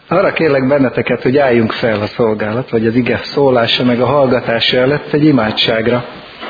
Arra kérlek benneteket, hogy álljunk fel a szolgálat, vagy az ige szólása, meg a hallgatása előtt egy imádságra.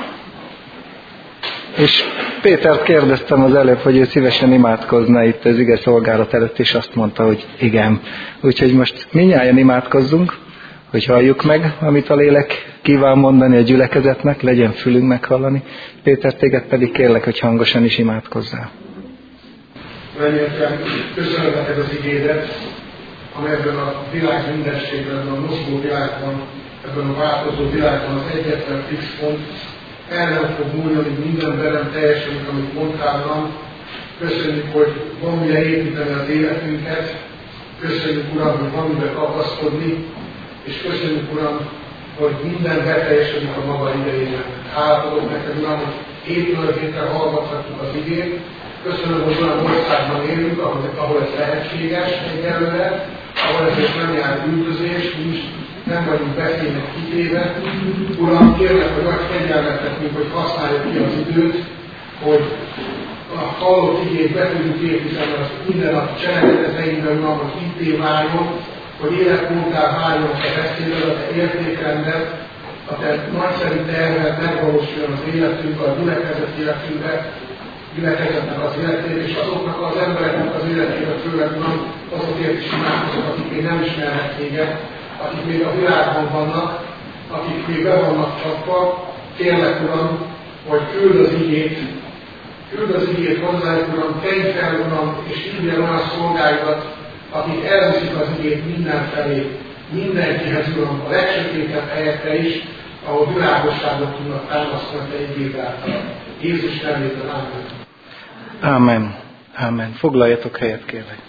És Pétert kérdeztem az előbb, hogy ő szívesen imádkozna itt az ige szolgálat előtt, és azt mondta, hogy igen. Úgyhogy most mindnyájan imádkozzunk, hogy halljuk meg, amit a lélek kíván mondani a gyülekezetnek, legyen fülünk meghallani. Péter, téged pedig kérlek, hogy hangosan is imádkozzál. Remélem, köszönöm neked az igédet, amely ebben a világ mindenségben, ebben a mozgó világban, ebben a változó világban az egyetlen fix pont, el nem fog múlni, minden velem teljesedik, amit mondtál нам. Köszönjük, hogy van mire építeni az életünket, köszönjük, Uram, hogy van mire kapaszkodni, és köszönjük, Uram, hogy minden beteljesedik a maga idejében. Hálát adok neked, Uram, hogy épületétre hallgathatjuk az igét. Köszönöm, hogy olyan országban élünk, ahol ez lehetséges egyelőre, ahol ezért nem jár üldözés, nem vagyunk veszélynek kitéve. Uram, kérlek, hogy nagy kegyelmet nekünk, hogy használjuk ki az időt, hogy a hallott igét be tudjuk építeni az minden nap cselekedeteinkben, Uram, hogy hitté váljon, hogy életmódtá váljon a te beszéded, a te értékrendet, a te nagyszerű terved megvalósuljon az életünkben, a gyülekezet életünkben, gyülekezetnek az életében, és azoknak az embereknek az életében, főleg Uram, azokért is imádkozok, akik még nem ismernek téged, akik még a világban vannak, akik még be vannak csapva. Kérlek, Uram, hogy küld az igét hozzájuk, Uram, tenj fel, Uram, és hívjál olyan szolgáidat, akik elviszik az igét mindenfelé, mindenkihez, Uram, a legsötétebb helyekre is, ahol világosságot tudnak támasztani te igéd által. Jézus nevében, ámen. Ámen. Ámen. Foglaljatok helyet, kérlek.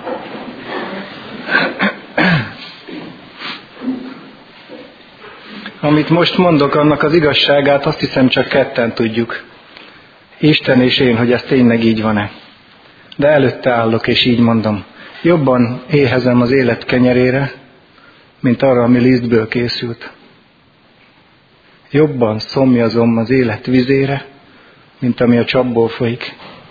Amit most mondok, annak az igazságát azt hiszem csak ketten tudjuk. Isten és én, hogy ez tényleg így van-e. De előtte állok, és így mondom. Jobban éhezem az élet kenyerére, mint arra, ami lisztből készült. Jobban szomjazom az élet vizére, mint ami a csapból folyik.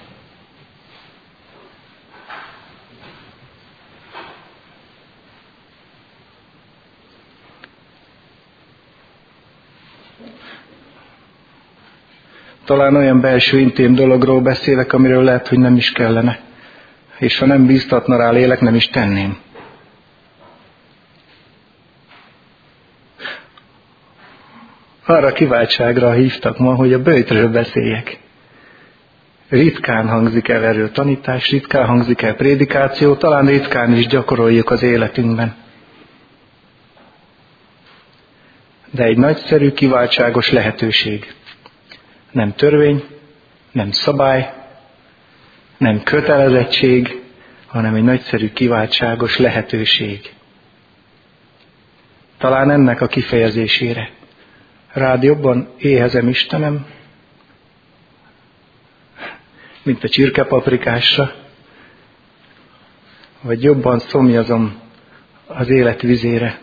Talán olyan belső intém dologról beszélek, amiről lehet, hogy nem is kellene. És ha nem bíztatna rá lélek, nem is tenném. Arra kiváltságra hívtak ma, hogy a böjtről beszéljek. Ritkán hangzik el erről tanítás, ritkán hangzik el prédikáció, talán ritkán is gyakoroljuk az életünkben. De egy nagyszerű, kiváltságos lehetőség. Nem törvény, nem szabály, nem kötelezettség, hanem egy nagyszerű, kiváltságos lehetőség. Talán ennek a kifejezésére. Rád jobban éhezem, Istenem, mint a csirkepaprikásra, vagy jobban szomjazom az élet vizére.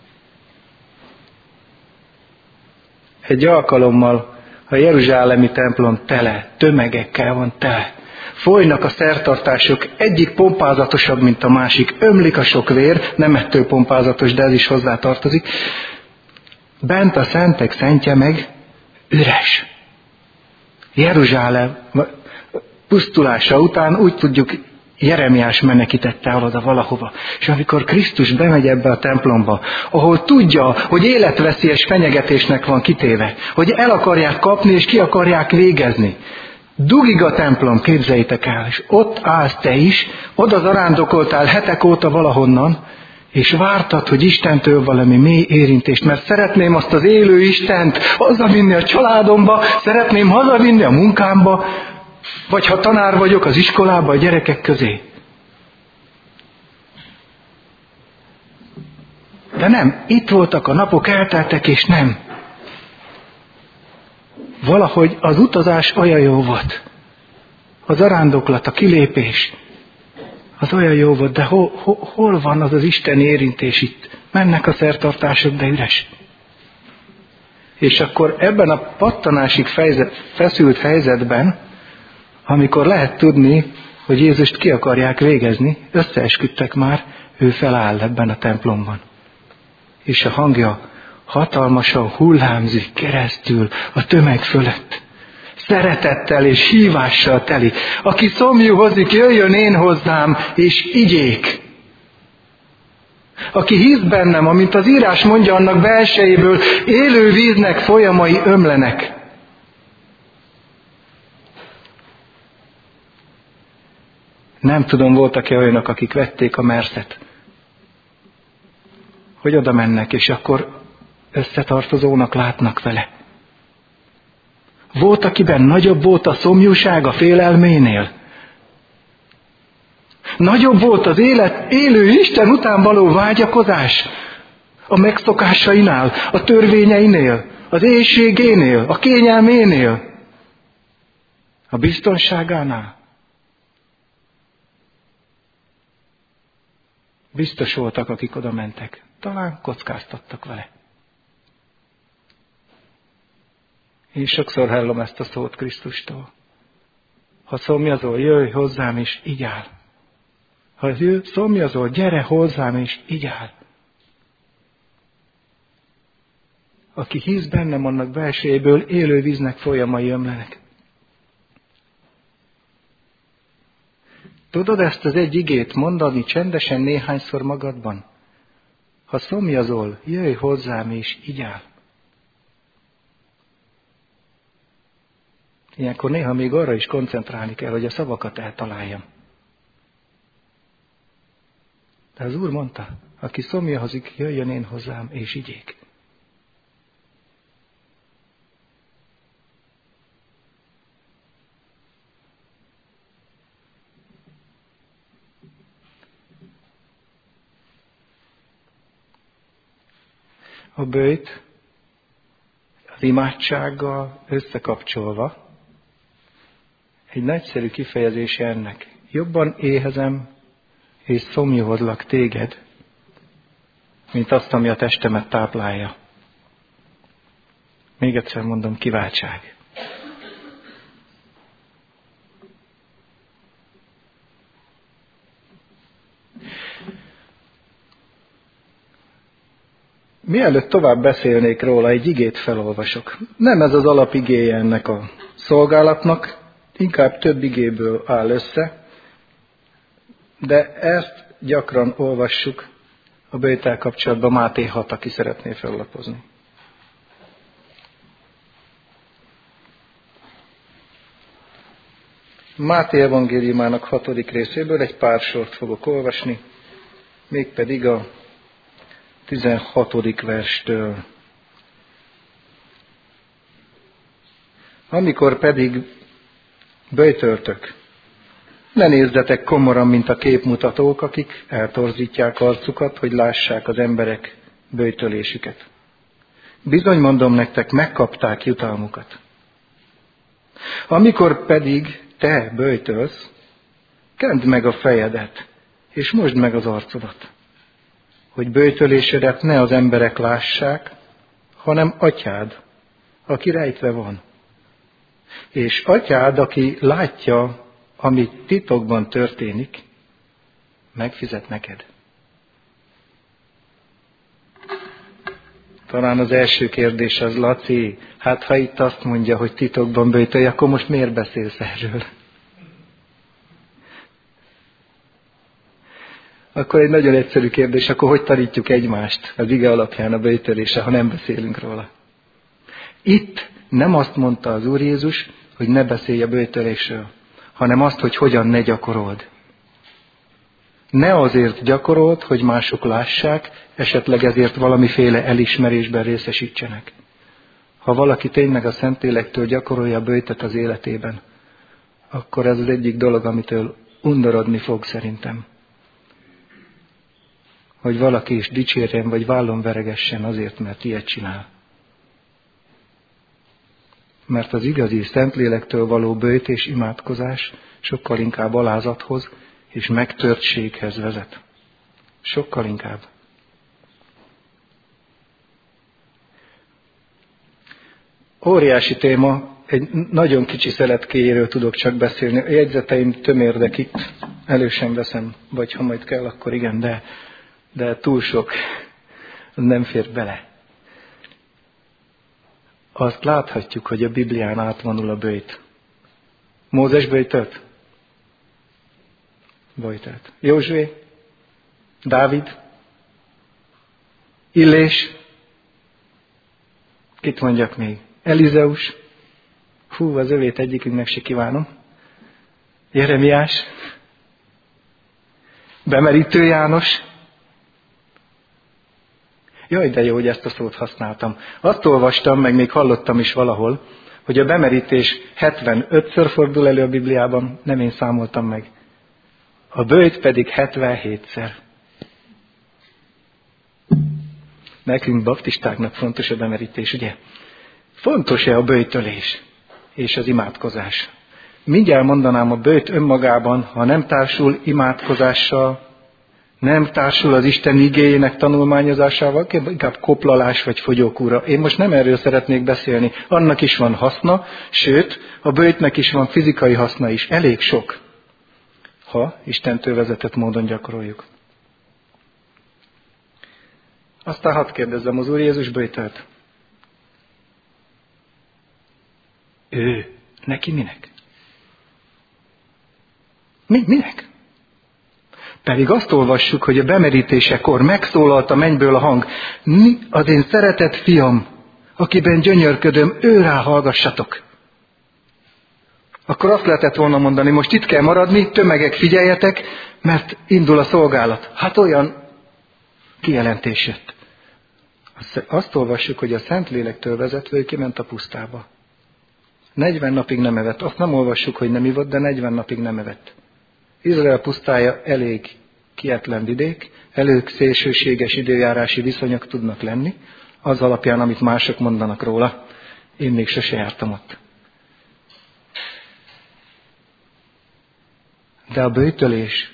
Egy alkalommal a jeruzsálemi templom tele, tömegekkel van tele. Folynak a szertartások, egyik pompázatosabb, mint a másik. Ömlik a sok vér, nem ettől pompázatos, de ez is hozzá tartozik. Bent a szentek szentje meg üres. Jeruzsálem pusztulása után úgy tudjuk, Jeremiás menekítette el oda valahova. És amikor Krisztus bemegy ebbe a templomba, ahol tudja, hogy életveszélyes fenyegetésnek van kitéve, hogy el akarják kapni és ki akarják végezni. Dugig a templom, képzeljétek el, és ott állsz te is, oda zarándokoltál hetek óta valahonnan, és vártad, hogy Istentől valami mély érintést, mert szeretném azt az élő Istent hazavinni a családomba, szeretném hazavinni a munkámba, vagy ha tanár vagyok az iskolába a gyerekek közé. De nem, itt voltak a napok, elteltek, és nem. Valahogy az utazás olyan jó volt. A zarándoklat, a kilépés, az olyan jó volt, de hol van az az isteni érintés itt? Mennek a szertartások, de üres. És akkor ebben a pattanásig feszült helyzetben, amikor lehet tudni, hogy Jézust ki akarják végezni, összeesküdtek már, ő feláll ebben a templomban. És a hangja hatalmasan hullámzik keresztül a tömeg fölött. Szeretettel és hívással teli. Aki szomjúhozik, jöjjön én hozzám, és igyék. Aki hisz bennem, amint az írás mondja, annak belsejéből élő víznek folyamai ömlenek. Nem tudom, voltak-e olyanok, akik vették a merszet, hogy oda mennek, és akkor összetartozónak látnak vele. Volt, akiben nagyobb volt a szomjúság a félelménél. Nagyobb volt az élő Isten után való vágyakozás a megszokásainál, a törvényeinél, az éhségénél, a kényelménél, a biztonságánál. Biztos voltak, akik oda mentek. Talán kockáztattak vele. Én sokszor hallom ezt a szót Krisztustól. Ha szomjazol, jöjj hozzám és igyál. Ha szomjazol, gyere hozzám és igyál. Aki hisz bennem, annak belsejéből élő víznek folyamai ömlenek. Tudod ezt az egy igét mondani csendesen néhányszor magadban? Ha szomjazol, jöjj hozzám és igyál. Ilyenkor néha még arra is koncentrálni kell, hogy a szavakat eltaláljam. De az Úr mondta, aki szomjahozik, jöjjön én hozzám és igyék. A böjt az imádsággal összekapcsolva egy nagyszerű kifejezése ennek. Jobban éhezem és szomjúhodlak téged, mint azt, ami a testemet táplálja. Még egyszer mondom, kiváltság. Mielőtt tovább beszélnék róla, egy igét felolvasok. Nem ez az alapigéje ennek a szolgálatnak, inkább több igéből áll össze, de ezt gyakran olvassuk a böjttel kapcsolatban. Máté 6, aki szeretné fellapozni. Máté evangéliumának 6. részéből egy pár sort fogok olvasni, mégpedig a 16. verstől. Amikor pedig böjtöltök, ne nézzetek komoran, mint a képmutatók, akik eltorzítják arcukat, hogy lássák az emberek böjtölésüket. Bizony mondom nektek, megkapták jutalmukat. Amikor pedig te böjtölsz, kend meg a fejedet, és mosd meg az arcodat, hogy böjtölésedet ne az emberek lássák, hanem atyád, aki rejtve van. És atyád, aki látja, ami titokban történik, megfizet neked. Talán az első kérdés az, Laci, hát ha itt azt mondja, hogy titokban böjtölj, akkor most miért beszélsz erről? Akkor egy nagyon egyszerű kérdés, akkor hogy tanítjuk egymást az ige alapján a böjtölésre, ha nem beszélünk róla? Itt nem azt mondta az Úr Jézus, hogy ne beszélj a böjtölésről, hanem azt, hogy hogyan ne gyakorold. Ne azért gyakorold, hogy mások lássák, esetleg ezért valamiféle elismerésben részesítsenek. Ha valaki tényleg a Szentlélektől gyakorolja a böjtet az életében, akkor ez az egyik dolog, amitől undorodni fog szerintem. Hogy valaki is dicsérjen, vagy vállon veregessen azért, mert ilyet csinál. Mert az igazi Szentlélektől való böjt és imádkozás sokkal inkább alázathoz és megtörtséghez vezet. Sokkal inkább. Óriási téma, egy nagyon kicsi szeletkéjéről tudok csak beszélni. A jegyzeteim tömérdek itt, elő sem veszem, vagy ha majd kell, akkor igen, de túl sok, nem fér bele. Azt láthatjuk, hogy a Biblián átvonul a böjt. Mózes böjtölt? Böjtölt. Józsué? Dávid? Illés? Kit mondjak még? Elizeus? Hú, az övét egyikünknek se kívánom. Jeremiás? Bemerítő János? Jaj, de jó, hogy ezt a szót használtam. Azt olvastam, meg még hallottam is valahol, hogy a bemerítés 75-ször fordul elő a Bibliában, nem én számoltam meg. A böjt pedig 77-szer. Nekünk baptistáknak fontos a bemerítés, ugye? Fontos-e a böjtölés és az imádkozás? Mindjárt mondanám, a böjt önmagában, ha nem társul imádkozással, nem társul az Isten igéjének tanulmányozásával, inkább koplalás vagy fogyókúra. Én most nem erről szeretnék beszélni. Annak is van haszna, sőt, a böjtnek is van fizikai haszna is. Elég sok, ha Istentől vezetett módon gyakoroljuk. Aztán hadd kérdezzem, az Úr Jézus böjtölt? Ő. Neki minek? Minek? Pedig azt olvassuk, hogy a bemerítésekor megszólalt a mennyből a hang. Az én szeretett fiam, akiben gyönyörködöm, őrá hallgassatok. Akkor azt lehetett volna mondani, most itt kell maradni, tömegek, figyeljetek, mert indul a szolgálat. Hát olyan kijelentés jött. Azt olvassuk, hogy a Szentlélektől vezetve ő kiment a pusztába. 40 napig nem evett. Azt nem olvassuk, hogy nem ivott, de 40 napig nem evett. Izrael pusztája elég kietlen vidék, elég szélsőséges időjárási viszonyok tudnak lenni, az alapján, amit mások mondanak róla. Én még sose jártam ott. De a böjtölés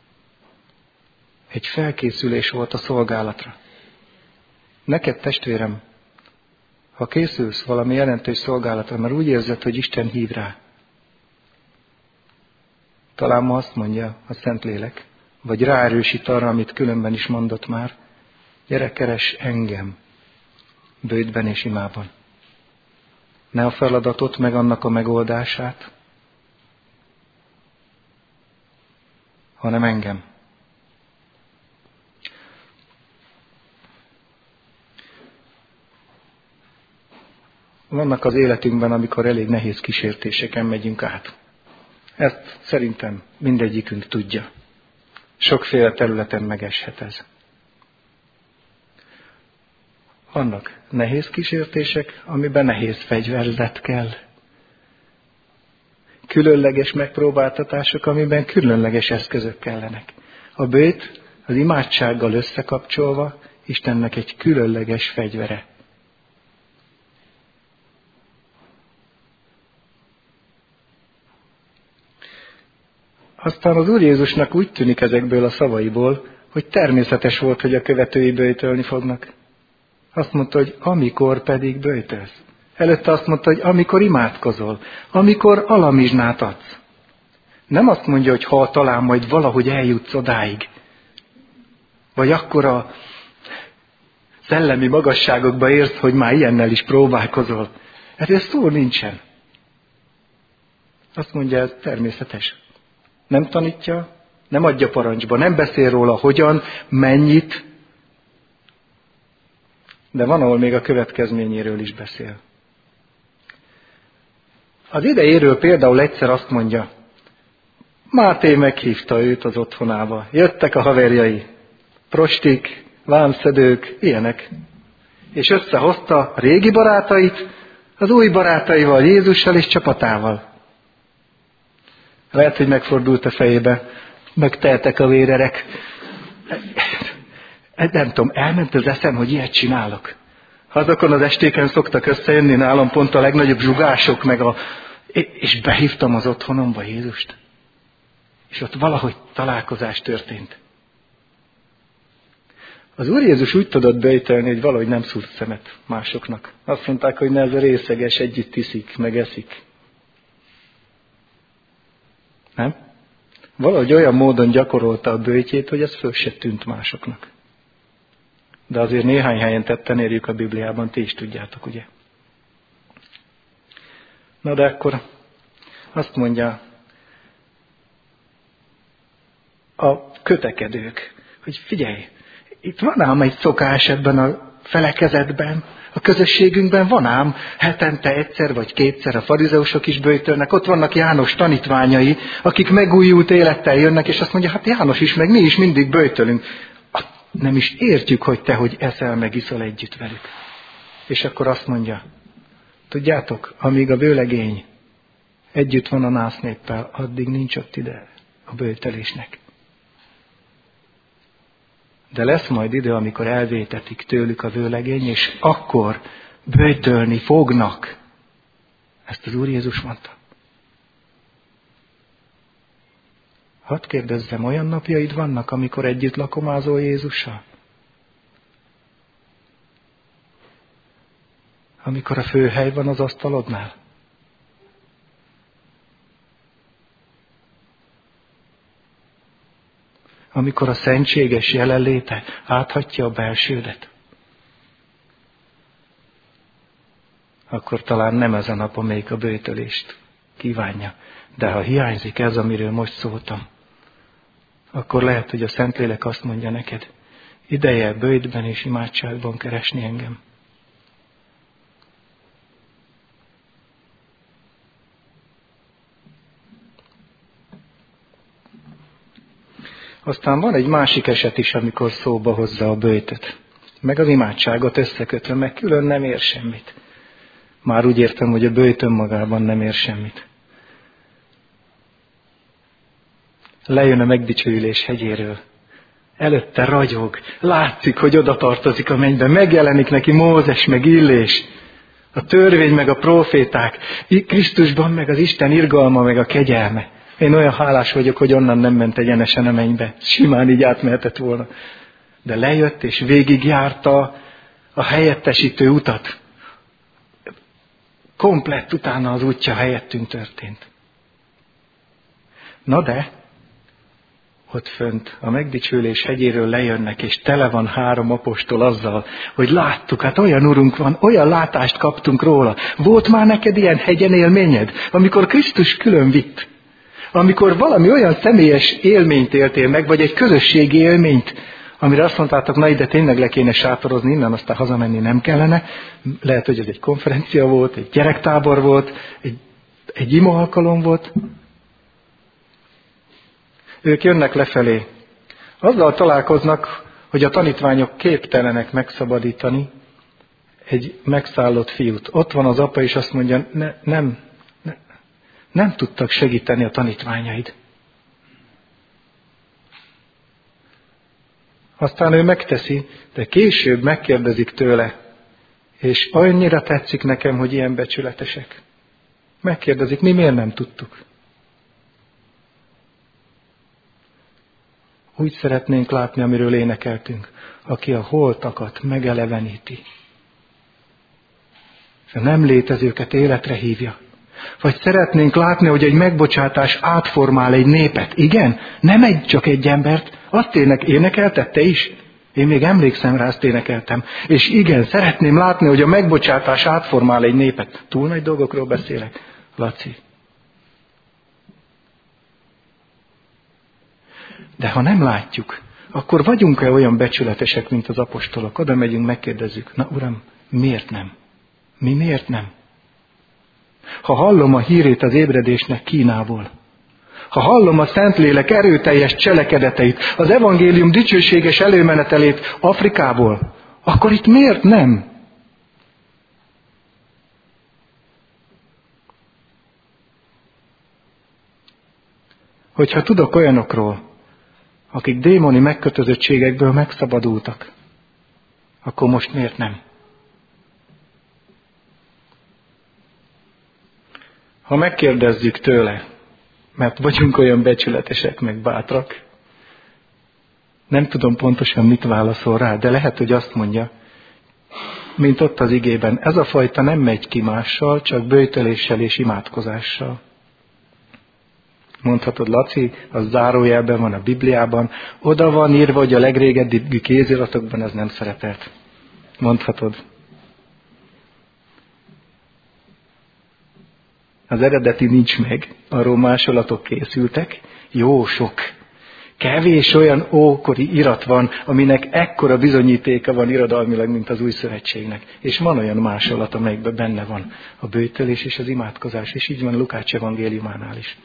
egy felkészülés volt a szolgálatra. Neked, testvérem, ha készülsz valami jelentős szolgálatra, mert úgy érzed, hogy Isten hív rá, talán ma azt mondja a Szentlélek, vagy ráerősít arra, amit különben is mondott már, gyere, keres engem böjtben és imában. Ne a feladatot, meg annak a megoldását, hanem engem. Vannak az életünkben, amikor elég nehéz kísértéseken megyünk át. Ezt szerintem mindegyikünk tudja. Sokféle területen megeshet ez. Vannak nehéz kísértések, amiben nehéz fegyverzet kell. Különleges megpróbáltatások, amiben különleges eszközök kellenek. A böjt az imádsággal összekapcsolva Istennek egy különleges fegyvere. Aztán az Úr Jézusnak úgy tűnik ezekből a szavaiból, hogy természetes volt, hogy a követői böjtölni fognak. Azt mondta, hogy amikor pedig böjtölsz. Előtte azt mondta, hogy amikor imádkozol, amikor alamizsnát adsz. Nem azt mondja, hogy ha talán majd valahogy eljutsz odáig, vagy akkora szellemi magasságokba érsz, hogy már ilyennel is próbálkozol. Erről szó nincsen. Azt mondja, ez természetes. Nem tanítja, nem adja parancsba, nem beszél róla, hogyan, mennyit, de van, ahol még a következményéről is beszél. Az idejéről például egyszer azt mondja, Máté meghívta őt az otthonába. Jöttek a haverjai, prostik, vámszedők, ilyenek. És összehozta a régi barátait az új barátaival, Jézussal és csapatával. Lehet, hogy megfordult a fejébe, megteltek a vérerek. Nem tudom, elment az eszem, hogy ilyet csinálok. Azokon az estéken szoktak összejönni nálam pont a legnagyobb zsugások, és behívtam az otthonomba Jézust. És ott valahogy találkozás történt. Az Úr Jézus úgy tudott böjtölni, hogy valahogy nem szúrt szemet másoknak. Azt mondták, hogy ne, ez a részeges, együtt iszik, meg eszik. Nem? Valahogy olyan módon gyakorolta a böjtjét, hogy ez föl se tűnt másoknak. De azért néhány helyen tetten érjük a Bibliában, ti is tudjátok, ugye? Na de akkor azt mondja a kötekedők, hogy figyelj, itt van ám egy szokás ebben a felekezetben, a közösségünkben van ám hetente egyszer vagy kétszer a farizeusok is böjtölnek, ott vannak János tanítványai, akik megújult élettel jönnek, és azt mondja, hát János is, meg mi is mindig böjtölünk. Nem is értjük, hogy te, hogy eszel meg iszol együtt velük. És akkor azt mondja, tudjátok, amíg a vőlegény együtt van a násznéppel, addig nincs ott ide a böjtölésnek. De lesz majd idő, amikor elvétetik tőlük a vőlegény, és akkor böjtölni fognak. Ezt az Úr Jézus mondta. Hadd kérdezzem, olyan napjaid vannak, amikor együtt lakomázol Jézussal? Amikor a főhely van az asztalodnál? Amikor a szentséges jelenléte áthatja a belsődet? Akkor talán nem ez a nap, amelyik a böjtölést kívánja. De ha hiányzik ez, amiről most szóltam, akkor lehet, hogy a Szentlélek azt mondja neked, ideje böjtben és imádságban keresni engem. Aztán van egy másik eset is, amikor szóba hozza a böjtöt. Meg az imádságot összekötve, meg külön nem ér semmit. Már úgy értem, hogy a böjt önmagában nem ér semmit. Lejön a megdicsőülés hegyéről. Előtte ragyog. Látszik, hogy oda tartozik a mennybe. Megjelenik neki Mózes, meg Illés. A törvény, meg a próféták. Krisztusban meg az Isten irgalma, meg a kegyelme. Én olyan hálás vagyok, hogy onnan nem ment egyenesen a mennybe. Simán így átmehetett volna. De lejött és végigjárta a helyettesítő utat. Komplett utána az útja helyettünk történt. Na de, ott fönt a megdicsülés hegyéről lejönnek, és tele van 3 apostol azzal, hogy láttuk, hát olyan urunk van, olyan látást kaptunk róla. Volt már neked ilyen hegyen élményed, amikor Krisztus külön vitt? Amikor valami olyan személyes élményt éltél meg, vagy egy közösségi élményt, amire azt mondtátok, na ide tényleg le kéne sátorozni, innen aztán hazamenni nem kellene. Lehet, hogy ez egy konferencia volt, egy gyerektábor volt, egy ima alkalom volt. Ők jönnek lefelé. Azzal találkoznak, hogy a tanítványok képtelenek megszabadítani egy megszállott fiút. Ott van az apa, és azt mondja, nem tudtak segíteni a tanítványaid. Aztán ő megteszi, de később megkérdezik tőle, és annyira tetszik nekem, hogy ilyen becsületesek. Megkérdezik, mi miért nem tudtuk? Úgy szeretnénk látni, amiről énekeltünk, aki a holtakat megeleveníti. És a nem létezőket életre hívja. Vagy szeretnénk látni, hogy egy megbocsátás átformál egy népet. Igen? Nem csak egy embert. Azt énekelted te is? Én még emlékszem rá, azt énekeltem. És igen, szeretném látni, hogy a megbocsátás átformál egy népet. Túl nagy dolgokról beszélek, Laci. De ha nem látjuk, akkor vagyunk-e olyan becsületesek, mint az apostolok? Oda megyünk, megkérdezzük. Na Uram, miért nem? Mi miért nem? Ha hallom a hírét az ébredésnek Kínából, ha hallom a Szentlélek erőteljes cselekedeteit, az evangélium dicsőséges előmenetelét Afrikából, akkor itt miért nem? Hogyha tudok olyanokról, akik démoni megkötözöttségekből megszabadultak, akkor most miért nem? Ha megkérdezzük tőle, mert vagyunk olyan becsületesek, meg bátrak, Nem tudom pontosan, mit válaszol rá, de lehet, hogy azt mondja, mint ott az igében, ez a fajta nem megy ki mással, csak böjtöléssel és imádkozással. Mondhatod, Laci, az zárójelben van a Bibliában, oda van írva, hogy a legrégebbi kéziratokban ez nem szerepelt. Mondhatod. Az eredeti nincs meg, arról másolatok készültek, jó sok. Kevés olyan ókori irat van, aminek ekkora bizonyítéka van irodalmilag, mint az Új Szövetségnek. És van olyan másolat, amelyikben benne van a böjtölés és az imádkozás, és így van Lukács evangéliumánál is.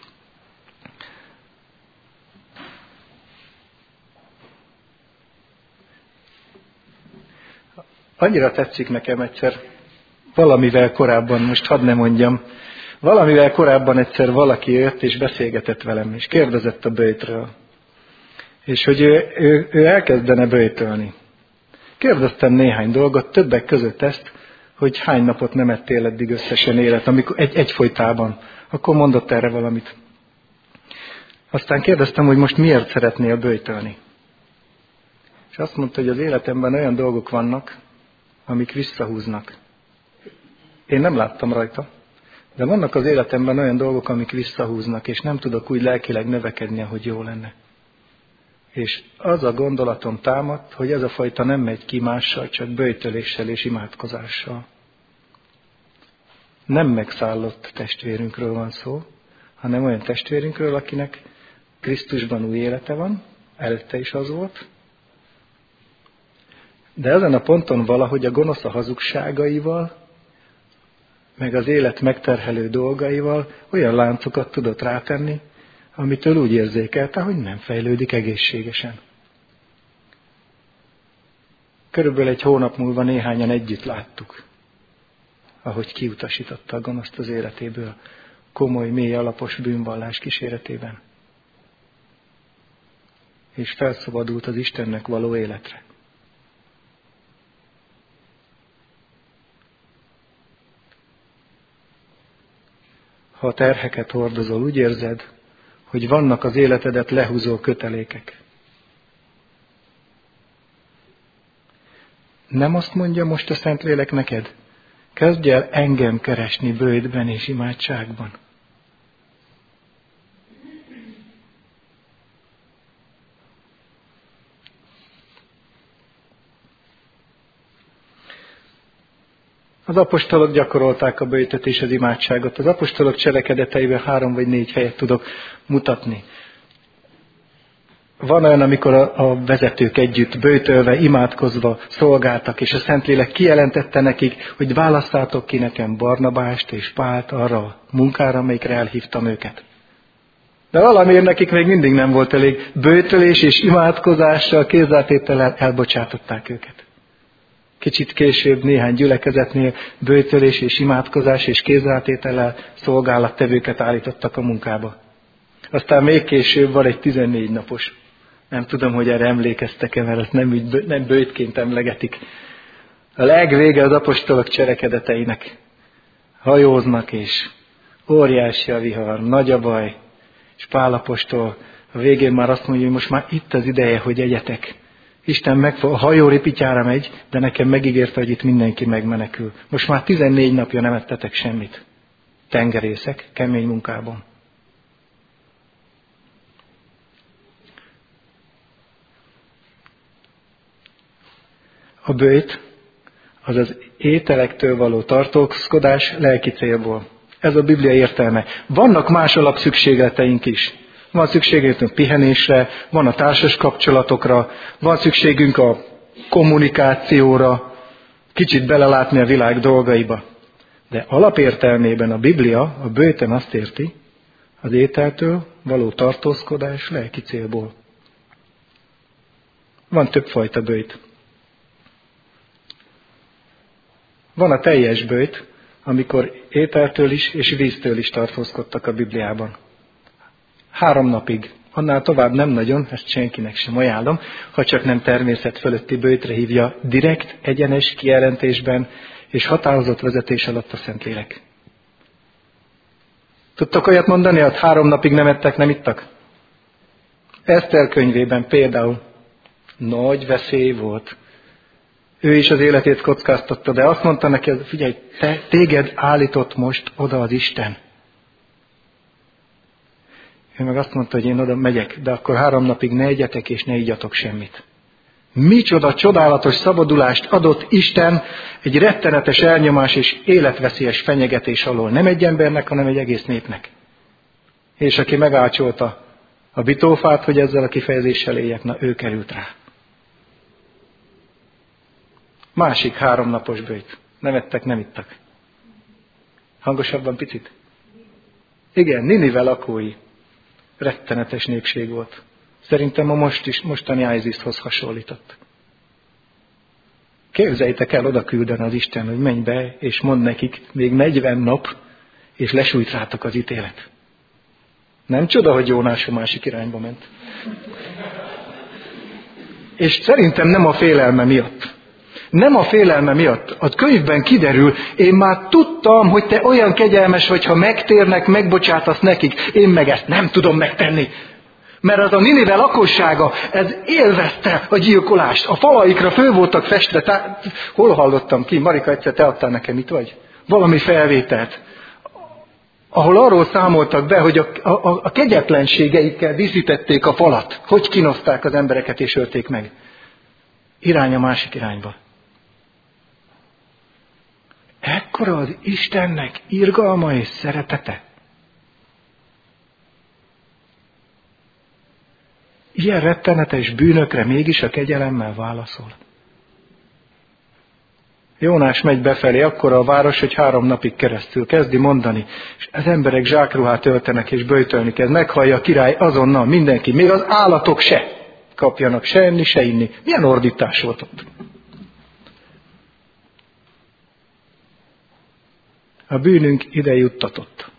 Annyira tetszik nekem egyszer, valamivel korábban, most hadd ne mondjam, valamivel korábban egyszer valaki jött és beszélgetett velem, és kérdezett a böjtről. És hogy ő elkezdene böjtölni. Kérdeztem néhány dolgot, többek között ezt, hogy hány napot nem ettél eddig összesen élet, amikor egyfolytában. Akkor mondott erre valamit. Aztán kérdeztem, hogy most miért szeretnél böjtölni. És azt mondta, hogy az életemben olyan dolgok vannak, amik visszahúznak. Én nem láttam rajta, de vannak az életemben olyan dolgok, amik visszahúznak, és nem tudok úgy lelkileg növekedni, ahogy jó lenne. És az a gondolatom támadt, hogy ez a fajta nem megy ki mással, csak böjtöléssel és imádkozással. Nem megszállott testvérünkről van szó, hanem olyan testvérünkről, akinek Krisztusban új élete van, előtte is az volt, de ezen a ponton valahogy a gonosz a hazugságaival, meg az élet megterhelő dolgaival olyan láncokat tudott rátenni, amitől úgy érzékelte, hogy nem fejlődik egészségesen. Körülbelül egy hónap múlva néhányan együtt láttuk, ahogy kiutasította a gonoszt az életéből, komoly, mély, alapos bűnvallás kíséretében. És felszabadult az Istennek való életre. Ha a terheket hordozol, úgy érzed, hogy vannak az életedet lehúzó kötelékek. Nem azt mondja most a Szentlélek neked? Kezdj el engem keresni böjtben és imádságban. Az apostolok gyakorolták a böjtöt és az imádságot. Az apostolok cselekedeteiben 3 vagy 4 helyet tudok mutatni. Van olyan, amikor a vezetők együtt böjtölve, imádkozva szolgáltak, és a Szentlélek kijelentette nekik, hogy válasszátok ki nekem Barnabást és Pált arra a munkára, amelyikre elhívtam őket. De valamiért nekik még mindig nem volt elég. Böjtölés és imádkozással, kézzeltétellel elbocsátották őket. Kicsit később néhány gyülekezetnél böjtölés és imádkozás és kézzeltétellel szolgálattevőket állítottak a munkába. Aztán még később van egy 14 napos. Nem tudom, hogy erre emlékeztek-e, mert ezt nem böjtként emlegetik. A legvége az apostolok cselekedeteinek. Hajóznak, és óriási a vihar, nagy a baj. És Pál apostol a végén már azt mondja, hogy most már itt az ideje, hogy egyetek. Isten a hajó ripityára megy, de nekem megígérte, hogy itt mindenki megmenekül. Most már 14 napja nem ettetek semmit. Tengerészek, kemény munkában. A böjt az az ételektől való tartózkodás lelki célból. Ez a Biblia értelme. Vannak más alapszükségleteink is. Van szükségünk pihenésre, van a társas kapcsolatokra, van szükségünk a kommunikációra, kicsit belelátni a világ dolgaiba. De alapértelmében a Biblia a böjten azt érti, az ételtől való tartózkodás lelki célból. Van többfajta böjt. Van a teljes böjt, amikor ételtől is és víztől is tartózkodtak a Bibliában. 3 napig. Annál tovább nem nagyon, ezt senkinek sem ajánlom, ha csak nem természet fölötti böjtre hívja direkt, egyenes kijelentésben és határozott vezetés alatt a Szentlélek. Tudtok olyat mondani, hogy 3 napig nem ettek, nem ittak? Eszter könyvében például Nagy veszély volt. Ő is az életét kockáztatta, de azt mondta neki, figyelj, téged állított most oda az Isten. Ő meg azt mondta, hogy én oda megyek, de akkor 3 napig ne egyetek és ne igyatok semmit. Micsoda csodálatos szabadulást adott Isten egy rettenetes elnyomás és életveszélyes fenyegetés alól. Nem egy embernek, hanem egy egész népnek. És aki megácsolta a bitófát, hogy ezzel a kifejezéssel éljek, na ő került rá. Másik 3 napos böjt. Nem ettek, nem ittak. Hangosabban picit? Igen, Ninive lakói. Rettenetes népség volt. Szerintem a mostani ISIS-hoz hasonlított. Képzeljétek el, oda küldeni az Isten, hogy menj be, és mondd nekik, még 40 nap, és lesújt rátok az ítélet. Nem csoda, hogy Jónás a másik irányba ment. És szerintem nem a félelme miatt. Nem a félelme miatt. A könyvben kiderül, én már tudtam, hogy te olyan kegyelmes vagy, ha megtérnek, megbocsátasz nekik. Én meg ezt nem tudom megtenni. Mert az a Ninive lakossága, ez élvezte a gyilkolást. A falaikra föl voltak festve. Hol hallottam ki? Marika, egyszer te adtál nekem, itt vagy? Valami felvételt. Ahol arról számoltak be, hogy a kegyetlenségeikkel díszítették a falat. Hogy kínozták az embereket és ölték meg. Irány a másik irányba. Ekkora az Istennek irgalma és szeretete. Ilyen rettenetes bűnökre mégis a kegyelemmel válaszol. Jónás megy befelé, akkora a város, hogy 3 napig keresztül kezdi mondani, és az emberek zsákruhát öltenek és böjtölni kezd. Meghallja a király azonnal mindenki, még az állatok se kapjanak se enni, se inni. Milyen ordítás volt ott? A bűnünk ide juttatott.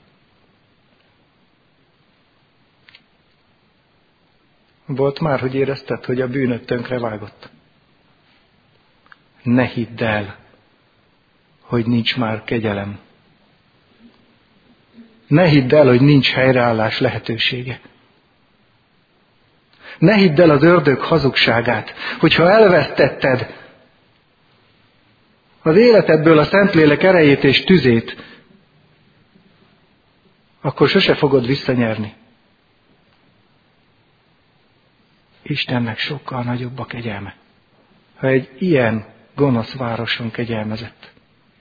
Volt már, hogy érezted, hogy a bűnöt tönkre vágott? Ne hidd el, hogy nincs már kegyelem. Ne hidd el, hogy nincs helyreállás lehetősége. Ne hidd el az ördög hazugságát, hogyha elvesztetted az életedből a Szentlélek erejét és tüzét, akkor sose fogod visszanyerni. Istennek sokkal nagyobb a kegyelme, ha egy ilyen gonosz városon kegyelmezett.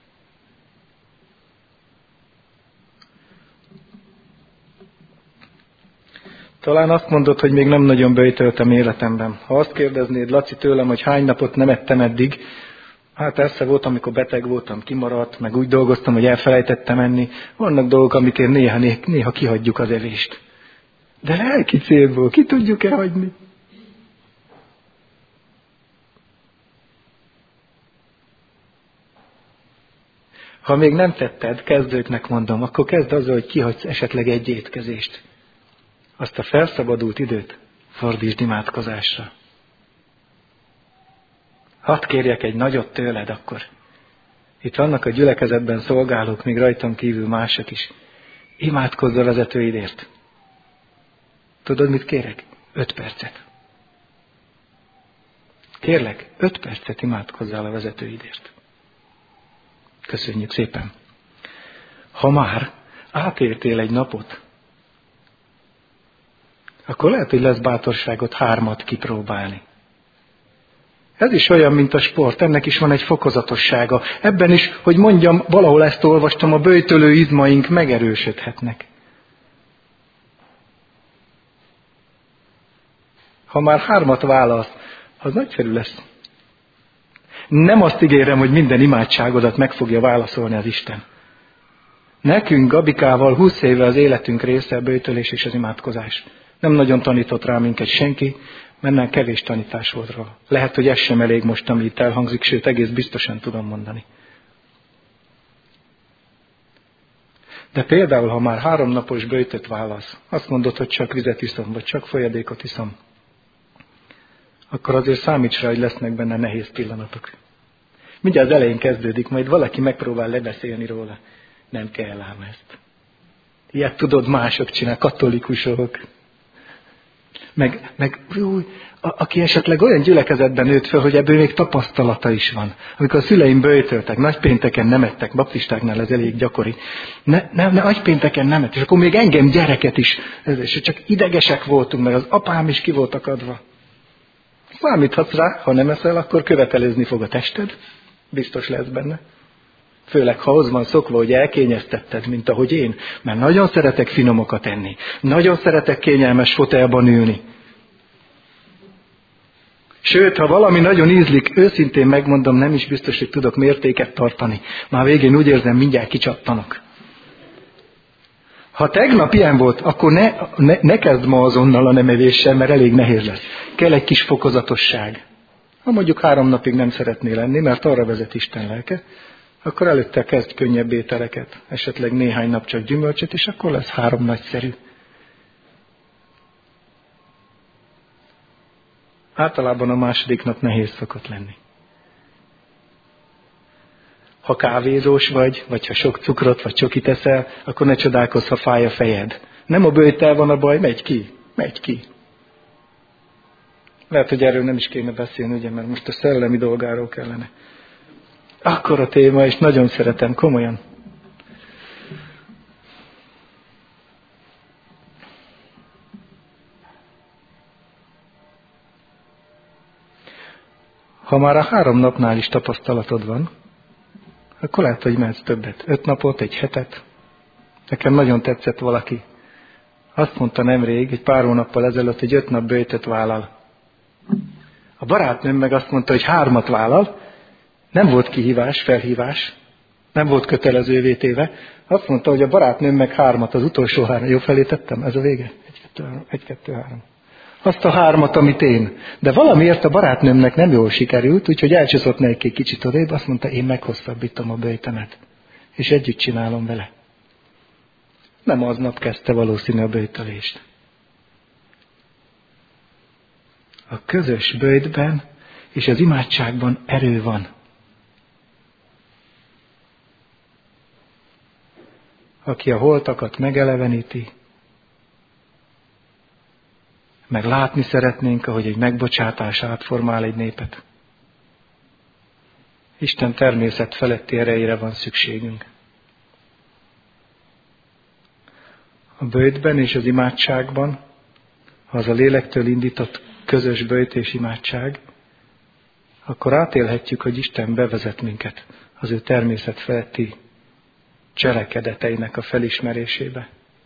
Talán azt mondod, hogy még nem nagyon böjtöltem életemben. Ha azt kérdeznéd, Laci, tőlem, hogy hány napot nem ettem eddig, hát persze volt, amikor beteg voltam, kimaradt, meg úgy dolgoztam, hogy elfelejtettem enni. Vannak dolgok, amikért néha kihagyjuk az evést. De lelki célból ki tudjuk-e hagyni? Ha még nem tetted, kezdőknek mondom, akkor kezd azzal, hogy kihagysz esetleg egy étkezést. Azt a felszabadult időt fordítsd imádkozásra. Hadd kérjek egy nagyot tőled akkor. Itt vannak a gyülekezetben szolgálók, még rajtam kívül mások is. Imádkozz a vezetőidért. Tudod, mit kérek? 5 percet. Kérlek, 5 percet imádkozzál a vezetőidért. Köszönjük szépen. Ha már átértél egy napot, akkor lehet, hogy lesz bátorságot 3 kipróbálni. Ez is olyan, mint a sport, ennek is van egy fokozatossága. Ebben is, hogy mondjam, valahol ezt olvastam, a böjtölő izmaink megerősödhetnek. Ha már 3 válasz, az nagyszerű lesz. Nem azt ígérem, hogy minden imádságodat meg fogja válaszolni az Isten. Nekünk, Gabikával 20 éve az életünk része a böjtölés és az imádkozás. Nem nagyon tanított rá minket senki, mert kevés tanítás volt róla. Lehet, hogy ez sem elég most, ami itt elhangzik, sőt, egész biztosan tudom mondani. De például, ha már 3 napos böjtöt válasz, azt mondod, hogy csak vizet iszom, vagy csak folyadékot iszom, akkor azért számíts rá, hogy lesznek benne nehéz pillanatok. Mindjárt az elején kezdődik, majd valaki megpróbál lebeszélni róla. Nem kell ám ezt. Ilyet tudod, mások csinál, katolikusok. aki esetleg olyan gyülekezetben nőtt föl, hogy ebből még tapasztalata is van. Amikor a szüleim böjtöltek, nagypénteken nem ettek, baptistáknál ez elég gyakori. Nagypénteken nem ettek, és akkor még engem gyereket is, és csak idegesek voltunk, meg az apám is ki volt akadva. Számíthatsz rá, ha nem eszel, akkor követelőzni fog a tested, biztos lesz benne. Főleg, ha az van szokva, hogy elkényeztetted, mint ahogy én, mert nagyon szeretek finomokat enni, nagyon szeretek kényelmes fotelban ülni. Sőt, ha valami nagyon ízlik, őszintén megmondom, nem is biztos, hogy tudok mértéket tartani. Már végén úgy érzem, mindjárt kicsattanok. Ha tegnap ilyen volt, akkor ne kezd ma azonnal a nem evéssel, mert elég nehéz lesz. Kell egy kis fokozatosság. Ha mondjuk 3 napig nem szeretnél lenni, mert arra vezet Isten lelke, akkor előtte kezd könnyebb ételeket, esetleg néhány nap csak gyümölcsöt, és akkor lesz 3 nagyszerű. Általában a második nap nehéz szokott lenni. Ha kávézós vagy ha sok cukrot vagy csokit eszel, akkor ne csodálkozz, ha fáj a fejed. Nem a böjttel van a baj, megy ki. Lehet, hogy erről nem is kéne beszélni, ugye, mert most a szellemi dolgáról kellene. Akkor a téma, és nagyon szeretem, komolyan. Ha már a 3 napnál is tapasztalatod van, akkor lehet, hogy mehetsz többet. 5 napot, 1 hetet. Nekem nagyon tetszett valaki. Azt mondta nemrég, egy pár hónappal ezelőtt, hogy 5 nap böjtöt vállal. A barátnőm meg azt mondta, hogy 3 vállal. Nem volt kihívás, felhívás. Nem volt kötelezővé téve. Azt mondta, hogy a barátnőm meg 3, az utolsó 3. Jó felé tettem? Ez a vége? 1, 2, 3. Azt a 3, amit én. De valamiért a barátnőmnek nem jól sikerült, úgyhogy elcsúszott neki egy kicsit odébb, azt mondta, én meghosszabbítom a böjtemet. És együtt csinálom vele. Nem aznap kezdte valószínű a böjtölést. A közös böjtben és az imádságban erő van. Aki a holtakat megeleveníti, meg látni szeretnénk, ahogy egy megbocsátás átformál egy népet. Isten természet feletti erejére van szükségünk. A böjtben és az imádságban, ha az a lélektől indított közös böjt és imádság, akkor átélhetjük, hogy Isten bevezet minket az ő természet feletti cselekedeteinek a felismerésébe.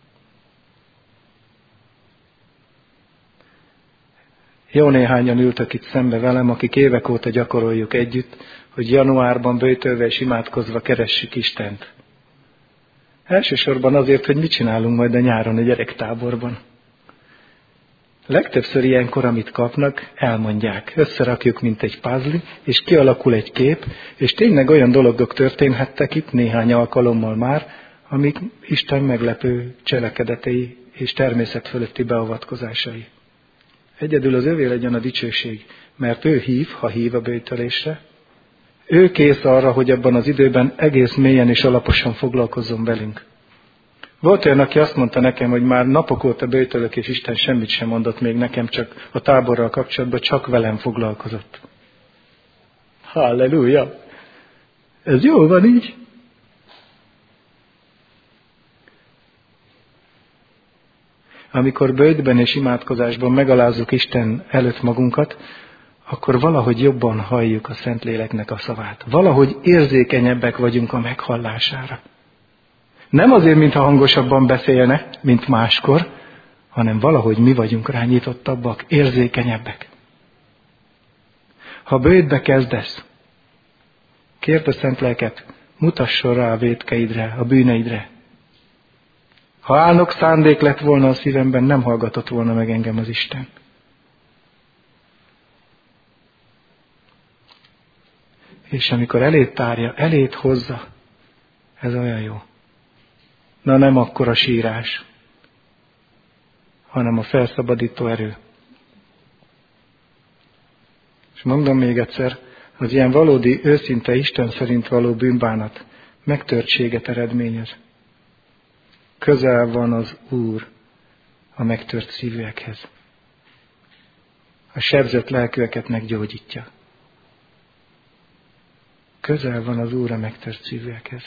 Jó néhányan ültök itt szembe velem, akik évek óta gyakoroljuk együtt, hogy januárban böjtölve és imádkozva keressük Istent. Elsősorban azért, hogy mit csinálunk majd a nyáron a gyerektáborban. Legtöbbször ilyenkor, amit kapnak, elmondják. Összerakjuk, mint egy puzzle, és kialakul egy kép, és tényleg olyan dolgok történhettek itt néhány alkalommal már, amik Isten meglepő cselekedetei és természet fölötti beavatkozásai. Egyedül az övé legyen a dicsőség, mert ő hív, ha hív a böjtölésre. Ő kész arra, hogy abban az időben egész mélyen és alaposan foglalkozzon velünk. Volt olyan, aki azt mondta nekem, hogy már napok óta böjtölök, és Isten semmit sem mondott még nekem, csak a táborral kapcsolatban csak velem foglalkozott. Halleluja! Ez jó van így? Amikor böjtben és imádkozásban megalázzuk Isten előtt magunkat, akkor valahogy jobban halljuk a Szentléleknek a szavát. Valahogy érzékenyebbek vagyunk a meghallására. Nem azért, mintha hangosabban beszélne, mint máskor, hanem valahogy mi vagyunk rá nyitottabbak, érzékenyebbek. Ha böjtbe kezdesz, kérd a Szentléleket, mutasson rá a vétkeidre, a bűneidre. Ha álnok szándék lett volna a szívemben, nem hallgatott volna meg engem az Isten. És amikor elét tárja, elét hozza, ez olyan jó. Na nem akkor a sírás, hanem a felszabadító erő. És mondom még egyszer, az ilyen valódi, őszinte Isten szerint való bűnbánat megtörtséget eredményez. Közel van az Úr a megtört szívűekhez. a sebzett lelkűeket meggyógyítja. Közel van az Úr a megtört szívűekhez.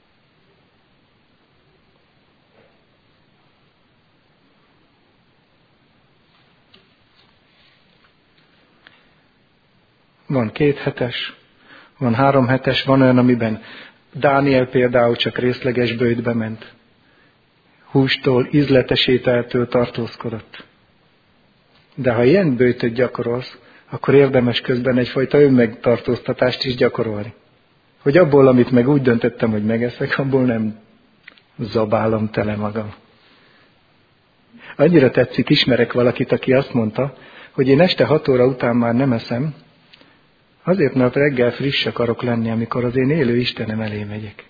Van 2 hetes, van 3 hetes, van olyan, amiben Dániel például csak részleges böjtbe ment. Hústól, ízletes ételtől tartózkodott. De ha ilyen böjtöt gyakorolsz, akkor érdemes közben egyfajta önmegtartóztatást is gyakorolni. Hogy abból, amit meg úgy döntöttem, hogy megeszek, abból nem zabálom tele magam. Annyira tetszik, ismerek valakit, aki azt mondta, hogy én este 6 óra után már nem eszem, azért, mert reggel friss akarok lenni, amikor az én élő Istenem elé megyek.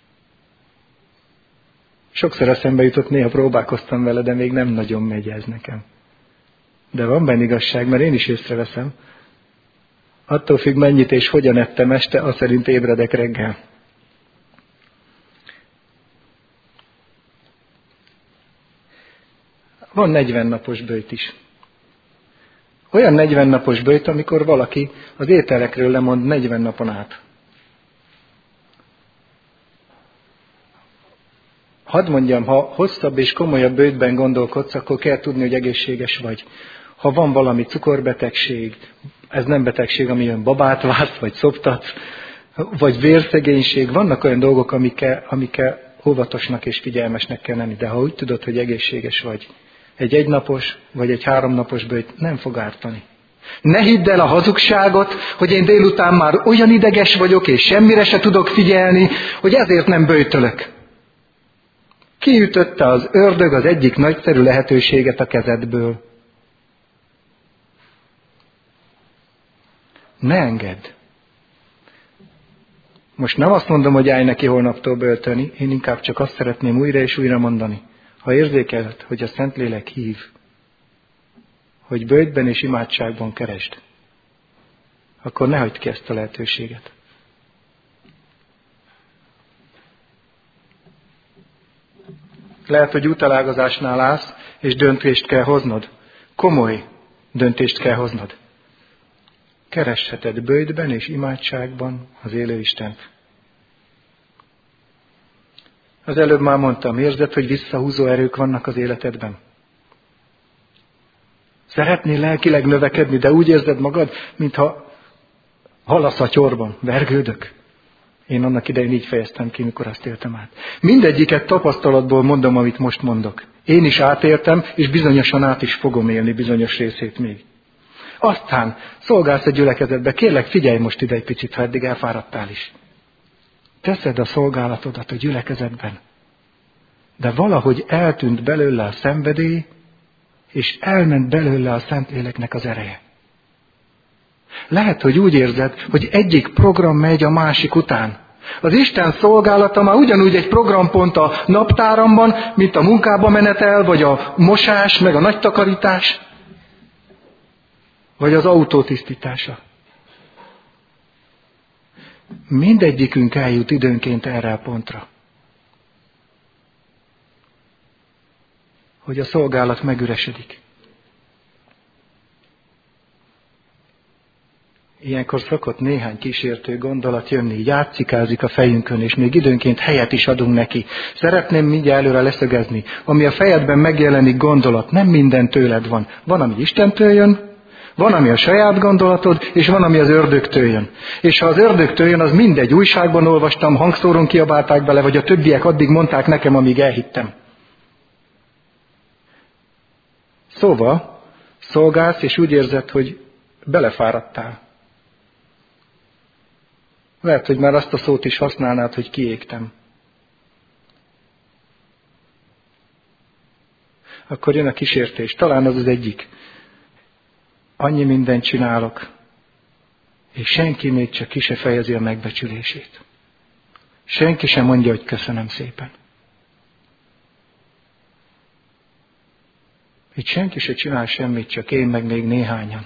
Sokszor eszembe jutott, néha próbálkoztam vele, de még nem nagyon megy ez nekem. De van benne igazság, mert én is észreveszem. Attól függ, mennyit és hogyan ettem este, az szerint ébredek reggel. Van 40 napos böjt is. Olyan 40 napos böjt, amikor valaki az ételekről lemond 40 napon át. Hadd mondjam, ha hosszabb és komolyabb böjtben gondolkodsz, akkor kell tudni, hogy egészséges vagy. Ha van valami cukorbetegség, ez nem betegség, amilyen babát vársz, vagy szoptatsz, vagy vérszegénység, vannak olyan dolgok, amikkel óvatosnak és figyelmesnek kell lenni. De ha úgy tudod, hogy egészséges vagy, egy 1 napos, vagy egy 3 napos böjt nem fog ártani. Ne hidd el a hazugságot, hogy én délután már olyan ideges vagyok, és semmire se tudok figyelni, hogy ezért nem böjtölök. Kiütötte az ördög az egyik nagyszerű lehetőséget a kezedből. Ne engedd. Most nem azt mondom, hogy állj neki holnaptól böjtölni, én inkább csak azt szeretném újra és újra mondani. Ha érzékeled, hogy a Szentlélek hív, hogy böjtben és imádságban keresd, akkor ne hagyd ki ezt a lehetőséget. Lehet, hogy útelágazásnál állsz, és döntést kell hoznod. Komoly döntést kell hoznod. Keresheted böjtben és imádságban az élő Istent. Az előbb már mondtam, érzed, hogy visszahúzó erők vannak az életedben? Szeretnél lelkileg növekedni, de úgy érzed magad, mintha halasz a csorban, vergődök. Én annak idején így fejeztem ki, mikor azt éltem át. Mindegyiket tapasztalatból mondom, amit most mondok. Én is átéltem, és bizonyosan át is fogom élni bizonyos részét még. Aztán szolgálsz a gyülekezetbe, kérlek figyelj most ide egy picit, ha eddig elfáradtál is. Teszed a szolgálatodat a gyülekezetben, de valahogy eltűnt belőle a szenvedély, és elment belőle a Szentléleknek az ereje. Lehet, hogy úgy érzed, hogy egyik program megy a másik után. Az Isten szolgálata már ugyanúgy egy programpont a naptáramban, mint a munkába menetel, vagy a mosás, meg a nagy takarítás, vagy az autó tisztítása. Mindegyikünk eljut időnként erre a pontra, hogy a szolgálat megüresedik. Ilyenkor szokott néhány kísértő gondolat jönni, így átszikázik a fejünkön, és még időnként helyet is adunk neki. Szeretném mindjárt előre leszögezni, ami a fejedben megjelenik gondolat, nem minden tőled van. Van, ami Istentől jön, van, ami a saját gondolatod, és van, ami az ördögtől jön. És ha az ördögtől jön, az mindegy, újságban olvastam, hangszóron kiabálták bele, vagy a többiek addig mondták nekem, amíg elhittem. Szóval szolgálsz, és úgy érzed, hogy belefáradtál. Lehet, hogy már azt a szót is használnád, hogy kiégtem. Akkor jön a kísértés. Talán az az egyik. Annyi mindent csinálok, és senki még csak ki se fejezi a megbecsülését. Senki sem mondja, hogy köszönöm szépen. Itt senki se csinál semmit, csak én meg még néhányan.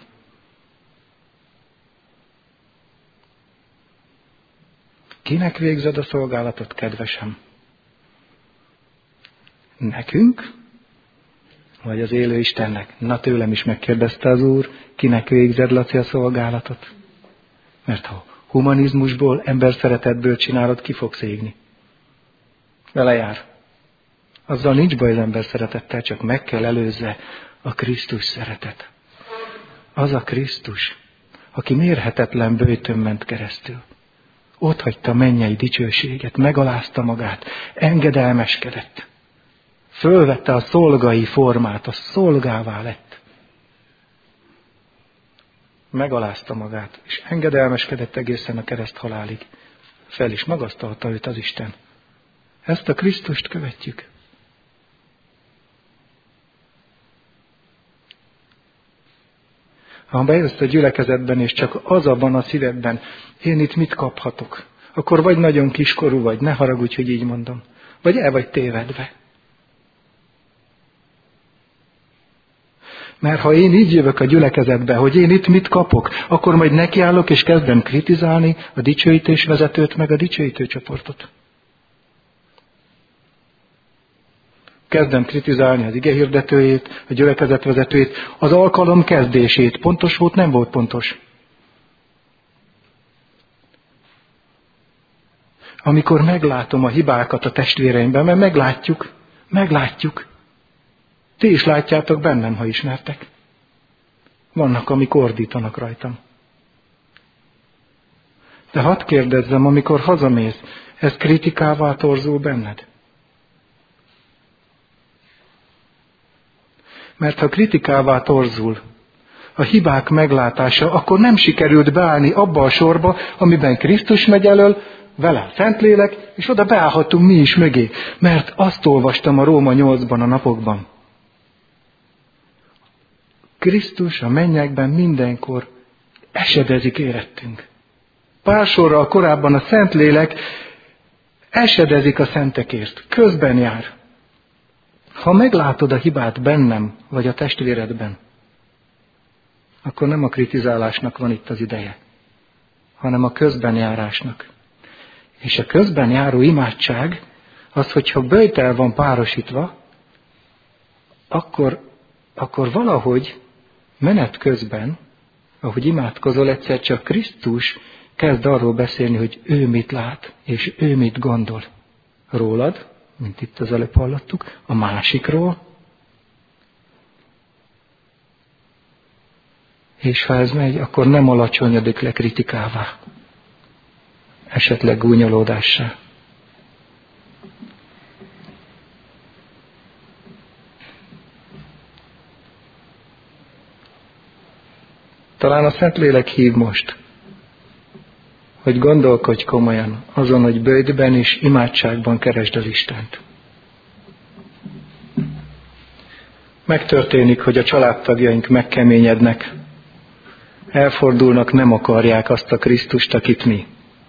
Kinek végzed a szolgálatot, kedvesem? Nekünk? Vagy az élő Istennek. Na, tőlem is megkérdezte az Úr, kinek végzed, Laci, a szolgálatot? Mert ha humanizmusból, emberszeretetből csinálod, ki fogsz égni. Vele jár. Azzal nincs baj az emberszeretettel, csak meg kell előzze a Krisztus szeretet. Az a Krisztus, aki mérhetetlen böjtön ment keresztül. Ott hagyta a mennyei dicsőséget, megalázta magát, engedelmeskedett. Fölvette a szolgai formát, a szolgává lett. Megalázta magát, és engedelmeskedett egészen a kereszt halálig. Fel is magasztalta őt az Isten. Ezt a Krisztust követjük. Ha bejössz a gyülekezetben, és csak az abban a szívedben, én itt mit kaphatok, akkor vagy nagyon kiskorú vagy, ne haragudj, hogy így mondom, vagy el vagy tévedve. Mert ha én így jövök a gyülekezetbe, hogy én itt mit kapok, akkor majd nekiállok és kezdem kritizálni a dicsőítésvezetőt meg a dicsőítőcsoportot. Kezdem kritizálni az igehirdetőjét, a gyülekezetvezetőjét, az alkalom kezdését. Pontos volt, nem volt pontos. Amikor meglátom a hibákat a testvéreimben, mert meglátjuk. Ti is látjátok bennem, ha ismertek. Vannak, amik ordítanak rajtam. De hadd kérdezzem, amikor hazamész, ez kritikával torzul benned? Mert ha kritikává torzul a hibák meglátása, akkor nem sikerült beállni abba a sorba, amiben Krisztus megy elől, vele a Szentlélek, és oda beállhatunk mi is mögé. Mert azt olvastam a Róma 8-ban a napokban. Krisztus a mennyekben mindenkor esedezik érettünk. Pár sorral korábban a Szentlélek esedezik a szentekért, közben jár. Ha meglátod a hibát bennem, vagy a testvéredben, akkor nem a kritizálásnak van itt az ideje, hanem a közbenjárásnak. És a közbenjáró imádság az, hogyha böjtel van párosítva, akkor valahogy menet közben, ahogy imádkozol, egyszer csak Krisztus kezd arról beszélni, hogy ő mit lát, és ő mit gondol rólad, mint itt az előbb hallottuk, a másikról. És ha ez megy, akkor nem alacsonyodik le kritikává, esetleg gúnyolódássá. Talán a Szentlélek hív most, hogy gondolkodj komolyan azon, hogy böjtben és imádságban keresd az Istent. Megtörténik, hogy a családtagjaink megkeményednek, elfordulnak, nem akarják azt a Krisztust, akit mi.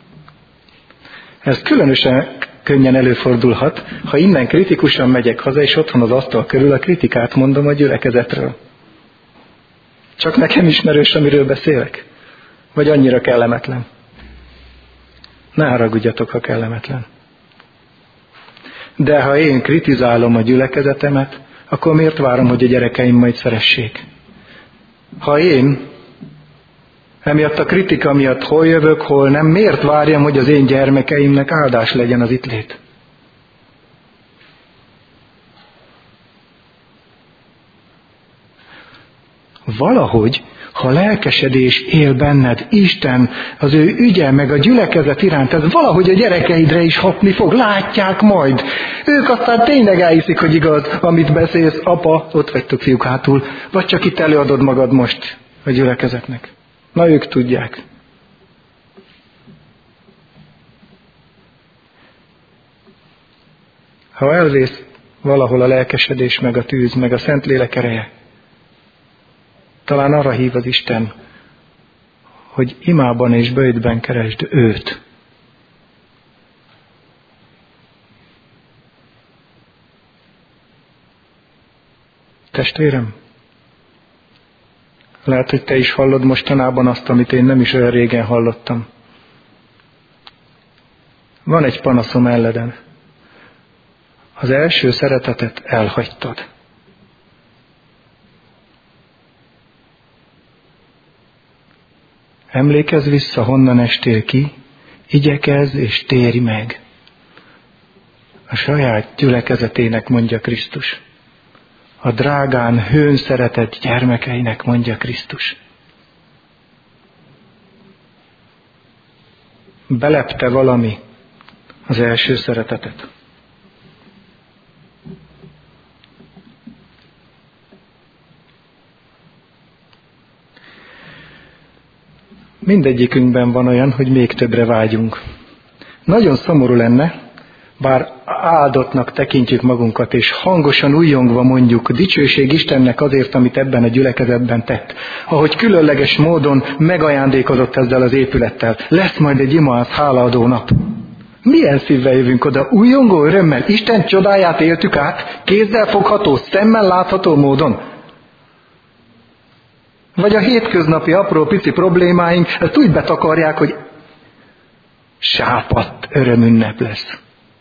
Ez különösen könnyen előfordulhat, ha innen kritikusan megyek haza, és otthon az asztal körül a kritikát mondom a gyülekezetről. Csak nekem ismerős, amiről beszélek? Vagy annyira kellemetlen? Ne haragudjatok, ha kellemetlen. De ha én kritizálom a gyülekezetemet, akkor miért várom, hogy a gyerekeim majd szeressék? Ha én emiatt a kritika miatt hol jövök, hol nem, miért várjam, hogy az én gyermekeimnek áldás legyen az itt lét? Valahogy, ha lelkesedés él benned, Isten, az ő ügye, meg a gyülekezet iránt, ez valahogy a gyerekeidre is hatni fog, látják majd. Ők aztán tényleg elhiszik, hogy igaz, amit beszélsz, apa, ott vagytok fiúk hátul, vagy csak itt előadod magad most a gyülekezetnek. Na, ők tudják. Ha elvész valahol a lelkesedés, meg a tűz, meg a Szentlélek ereje, talán arra hív az Isten, hogy imában és böjtben keresd őt. Testvérem, lehet, hogy te is hallod mostanában azt, amit én nem is olyan régen hallottam. Van egy panaszom elleden. Az első szeretetet elhagytad. Emlékezz vissza, honnan estél ki, igyekezz és térj meg. A saját gyülekezetének mondja Krisztus. A drágán, hőn szeretett gyermekeinek mondja Krisztus. Belepte valami az első szeretetet. Mindegyikünkben van olyan, hogy még többre vágyunk. Nagyon szomorú lenne, bár áldottnak tekintjük magunkat, és hangosan újjongva mondjuk, dicsőség Istennek azért, amit ebben a gyülekezetben tett. Ahogy különleges módon megajándékozott ezzel az épülettel. Lesz majd egy imaház hálaadó nap. Milyen szívvel jövünk oda? Újjongó örömmel, Isten csodáját éltük át, kézzel fogható, szemmel látható módon? Vagy a hétköznapi apró pici problémáink ezt úgy betakarják, hogy sápadt örömünnep lesz.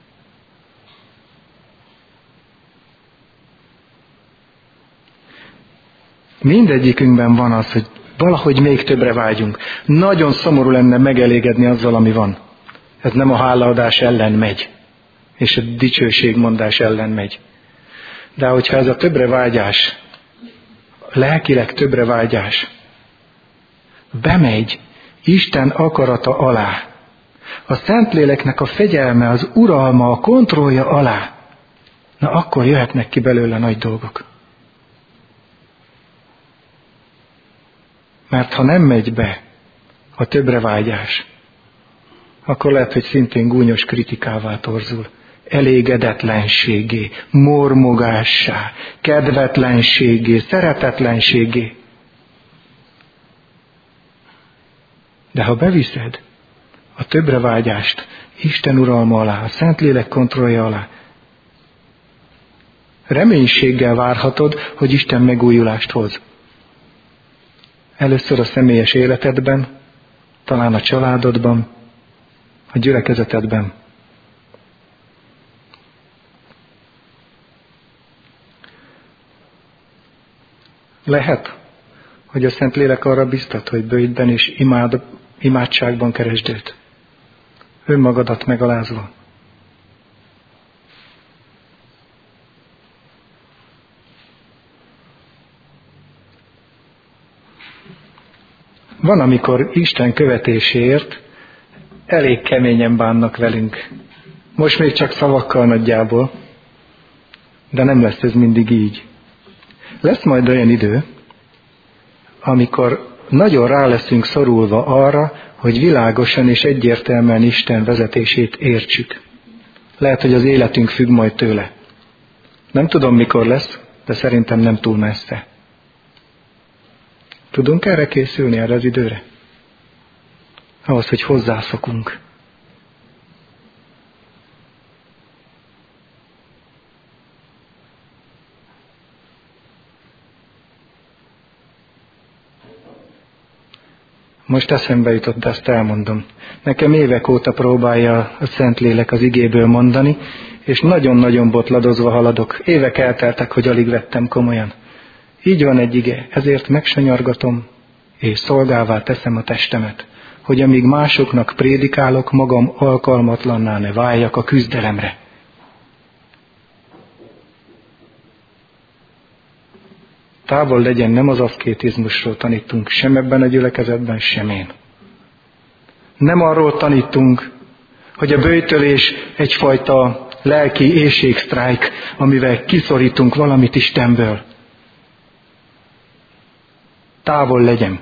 Mindegyikünkben van az, hogy valahogy még többre vágyunk. Nagyon szomorú lenne megelégedni azzal, ami van. Ez nem a hálaadás ellen megy, és a dicsőségmondás ellen megy. De hogyha ez a többre vágyás, lelkileg többre vágyás, bemegy Isten akarata alá, a Szentléleknek a fegyelme, az uralma, a kontrollja alá, na akkor jöhetnek ki belőle nagy dolgok. Mert ha nem megy be a többre vágyás, akkor lehet, hogy szintén gúnyos kritikává torzul. Elégedetlenségé, mormogássá, kedvetlenségé, szeretetlenségé. De ha beviszed a többre vágyást Isten uralma alá, a Szentlélek kontrollja alá, reménységgel várhatod, hogy Isten megújulást hoz. Először a személyes életedben, talán a családodban, a gyülekezetedben. Lehet, hogy a Szentlélek arra biztat, hogy bőjtben és imádságban keresd őt. Önmagadat megalázva. Van, amikor Isten követéséért elég keményen bánnak velünk. Most még csak szavakkal nagyjából, de nem lesz ez mindig így. Lesz majd olyan idő, amikor nagyon rá leszünk szorulva arra, hogy világosan és egyértelműen Isten vezetését értsük. Lehet, hogy az életünk függ majd tőle. Nem tudom, mikor lesz, de szerintem nem túl messze. Tudunk erre készülni, erre az időre? Ahhoz, hogy hozzászokunk. Most eszembe jutott, de ezt elmondom. Nekem évek óta próbálja a Szentlélek az igéből mondani, és nagyon-nagyon botladozva haladok. Évek elteltek, hogy alig vettem komolyan. Így van egy ige, ezért megsanyargatom, és szolgává teszem a testemet, hogy amíg másoknak prédikálok, magam alkalmatlanná ne váljak a küzdelemre. Távol legyen, nem az aszkétizmusról tanítunk, sem ebben a gyülekezetben, sem én. Nem arról tanítunk, hogy a böjtölés egyfajta lelki éhségsztrájk, amivel kiszorítunk valamit Istenből. Távol legyen.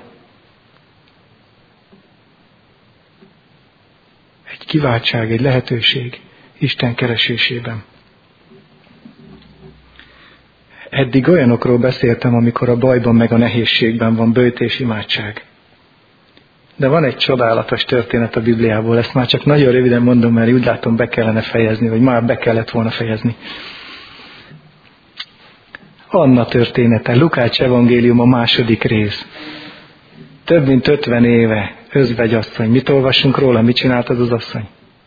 Egy kiváltság, egy lehetőség Isten keresésében. Eddig olyanokról beszéltem, amikor a bajban meg a nehézségben van böjt és imádság. De van egy csodálatos történet a Bibliából, ezt már csak nagyon röviden mondom, mert úgy látom be kellene fejezni, vagy már be kellett volna fejezni. Anna története, Lukács evangélium, a 2. rész. Több mint 50 éve özvegyasszony. Mit olvassunk róla? Mit csinált az asszony?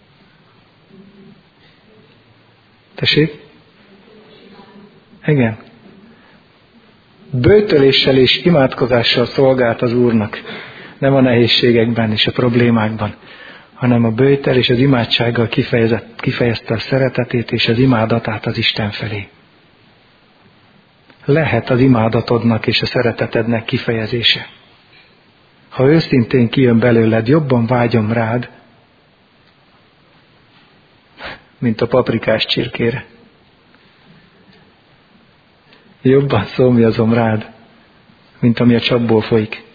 Tessék? Igen. Böjtöléssel és imádkozással szolgált az Úrnak. Nem a nehézségekben és a problémákban, hanem a böjttel és az imádsággal kifejezte a szeretetét és az imádatát az Isten felé. Lehet az imádatodnak és a szeretetednek kifejezése. Ha őszintén kijön belőled, jobban vágyom rád, mint a paprikás csirkére. Jobban szomjazom rád, mint ami a csapból folyik.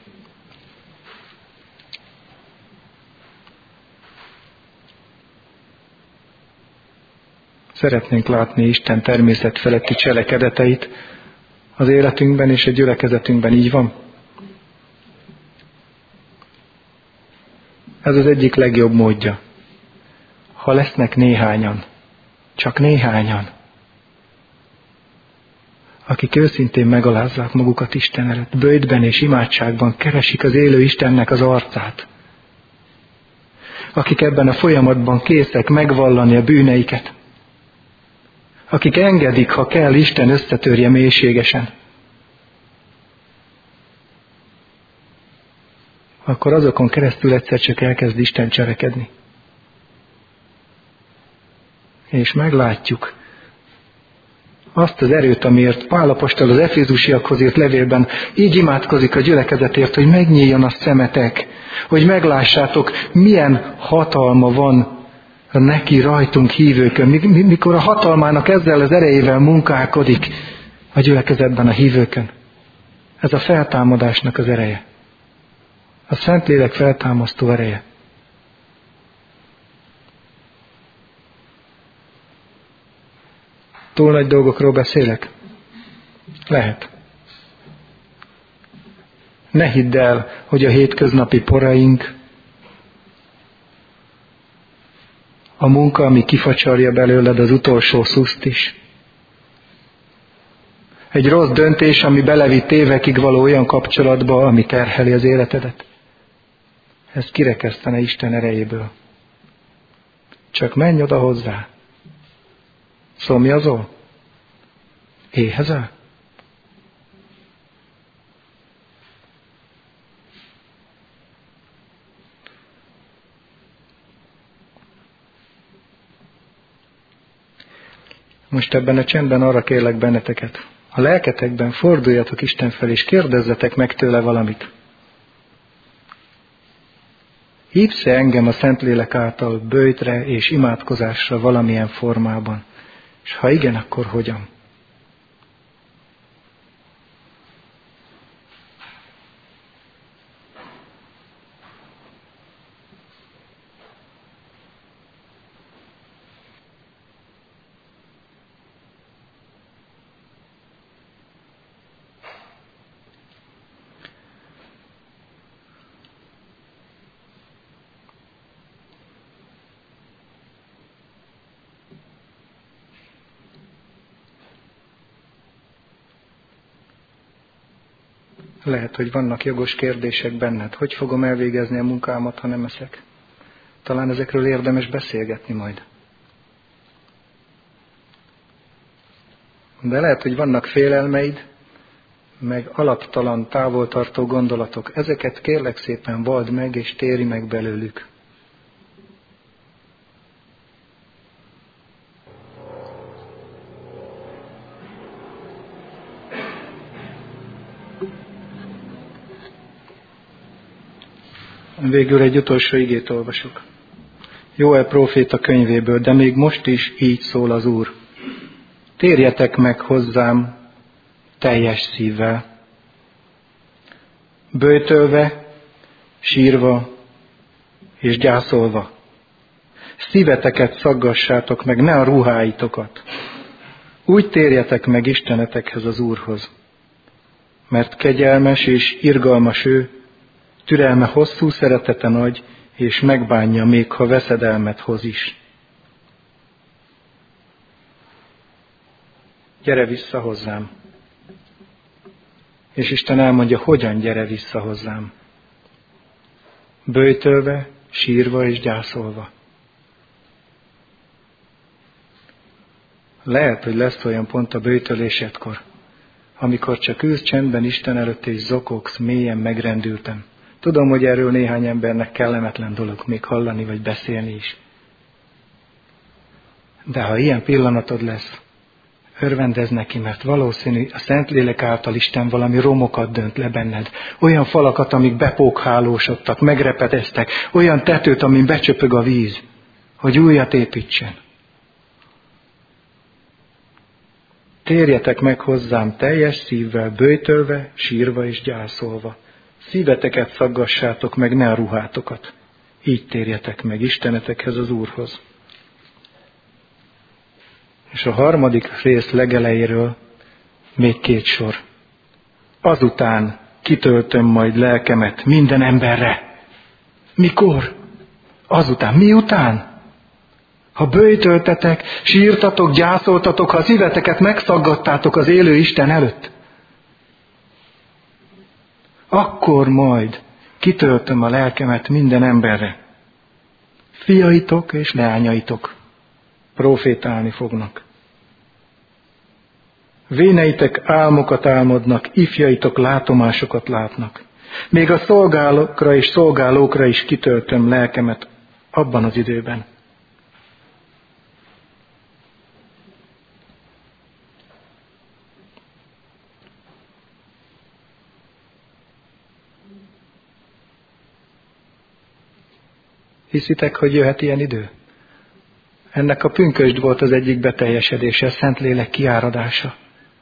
Szeretnénk látni Isten természet feletti cselekedeteit az életünkben és a gyülekezetünkben, így van? Ez az egyik legjobb módja. Ha lesznek néhányan, csak néhányan, akik őszintén megalázzák magukat Isten előtt, böjtben és imádságban keresik az élő Istennek az arcát, akik ebben a folyamatban készek megvallani a bűneiket, akik engedik, ha kell, Isten összetörje mélységesen, akkor azokon keresztül egyszer csak elkezd Isten cselekedni. És meglátjuk azt az erőt, amiért Pál apostol az Efézusiakhoz írt levélben így imádkozik a gyülekezetért, hogy megnyíljon a szemetek, hogy meglássátok, milyen hatalma van neki rajtunk hívőkön, mikor a hatalmának ezzel az erejével munkálkodik a gyülekezetben a hívőkön. Ez a feltámadásnak az ereje. A Szentlélek feltámasztó ereje. Túl nagy dolgokról beszélek? Lehet. Ne hidd el, hogy a hétköznapi poraink, a munka, ami kifacsarja belőled az utolsó szuszt is. Egy rossz döntés, ami belevitt évekig való olyan kapcsolatba, ami terheli az életedet. Ez kirekesztene Isten erejéből. Csak menj oda hozzá. Szomjazol? Éhezel? Most ebben a csendben arra kérlek benneteket, a lelketekben forduljatok Isten felé, és kérdezzetek meg tőle valamit. Hívsz-e engem a Szentlélek által böjtre és imádkozásra valamilyen formában? És ha igen, akkor hogyan? Lehet, hogy vannak jogos kérdések benned. Hogy fogom elvégezni a munkámat, ha nem eszek? Talán ezekről érdemes beszélgetni majd. De lehet, hogy vannak félelmeid, meg alaptalan, távoltartó gondolatok. Ezeket kérlek szépen vald meg, és térj meg belőlük. Végül egy utolsó igét olvasok. Jóel próféta könyvéből, de még most is így szól az Úr. Térjetek meg hozzám teljes szívvel, böjtölve, sírva és gyászolva. Szíveteket szaggassátok meg, ne a ruháitokat. Úgy térjetek meg Istenetekhez, az Úrhoz, mert kegyelmes és irgalmas ő, türelme hosszú, szeretete nagy, és megbánja, még ha veszedelmet hoz is. Gyere vissza hozzám. És Isten elmondja, hogyan gyere vissza hozzám. Böjtölve, sírva és gyászolva. Lehet, hogy lesz olyan pont a böjtölésedkor, amikor csak ülsz csendben Isten előtt és zokogsz, mélyen megrendülten. Tudom, hogy erről néhány embernek kellemetlen dolog még hallani vagy beszélni is. De ha ilyen pillanatod lesz, örvendezz neki, mert valószínű a Szentlélek által Isten valami romokat dönt le benned. Olyan falakat, amik bepókhálósodtak, megrepedeztek, olyan tetőt, amin becsöpög a víz, hogy újat építsen. Térjetek meg hozzám teljes szívvel, böjtölve, sírva és gyászolva. Szíveteket szaggassátok meg, ne a ruhátokat. Így térjetek meg Istenetekhez, az Úrhoz. És a harmadik rész legelejéről még 2 sor. Azután kitöltöm majd lelkemet minden emberre. Mikor? Azután. Miután? Ha böjtöltetek, sírtatok, gyászoltatok, ha szíveteket megszaggattátok az élő Isten előtt, akkor majd kitöltöm a lelkemet minden emberre. Fiaitok és leányaitok profétálni fognak. Véneitek álmokat álmodnak, ifjaitok látomásokat látnak. Még a szolgálókra és szolgálókra is kitöltöm lelkemet abban az időben. Hiszitek, hogy jöhet ilyen idő? Ennek a pünkösd volt az egyik beteljesedése, a Szentlélek kiáradása.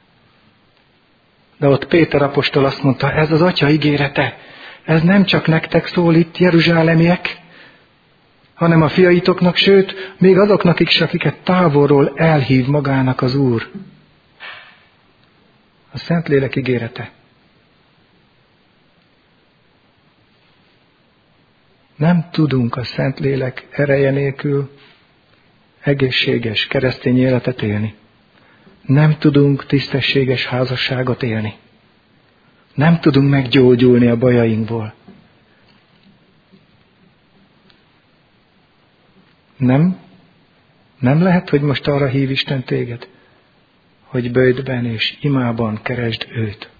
De ott Péter apostol azt mondta, ez az Atya ígérete, ez nem csak nektek szól itt, jeruzsálemiek, hanem a fiaitoknak, sőt, még azoknak is, akiket távolról elhív magának az Úr. A Szentlélek ígérete. Nem tudunk a Szentlélek ereje nélkül egészséges keresztény életet élni. Nem tudunk tisztességes házasságot élni. Nem tudunk meggyógyulni a bajainkból. Nem lehet, hogy most arra hív Isten téged, hogy böjtben és imában keresd őt.